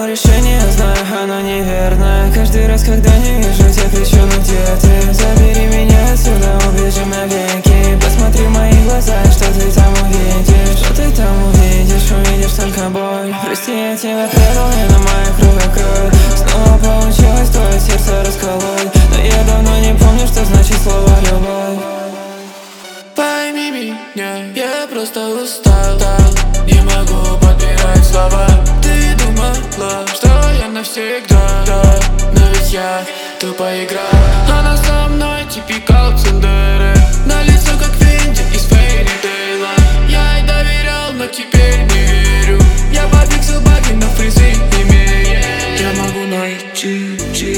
решение, знаю, оно неверное. Каждый раз, когда не вижу, я кричу: ну где ты? Забери меня отсюда, убежим навеки. Посмотри в мои глаза, что ты там увидишь? Что ты там увидишь? Увидишь только боль. Прости, я тебя предал, не на моих руках кровь. Снова получилось твое сердце расколоть, но я давно не помню, что значит слово любовь. Пойми меня, я просто устал, не могу подбирать слова. Ты думала, что я навсегда, но ведь я тупо играл. Она со мной типикал Цендере, на лицо как Винди из Фейри Тейла. Я ей доверял, но теперь не верю. Я попиксел баги, но фризы имею. Я могу найти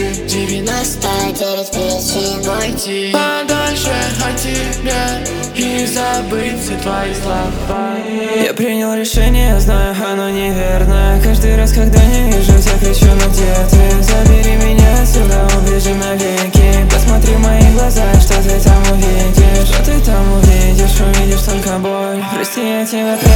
99 причин уйти подальше от тебя и забыть все твои слова. Я принял решение, знаю, оно неверное. Каждый раз, когда не вижу, я кричу: ну где ты? Забери меня отсюда, убежим навеки. Посмотри в мои глаза, что ты там увидишь? Что ты там увидишь? Увидишь только боль. Прости, я тебя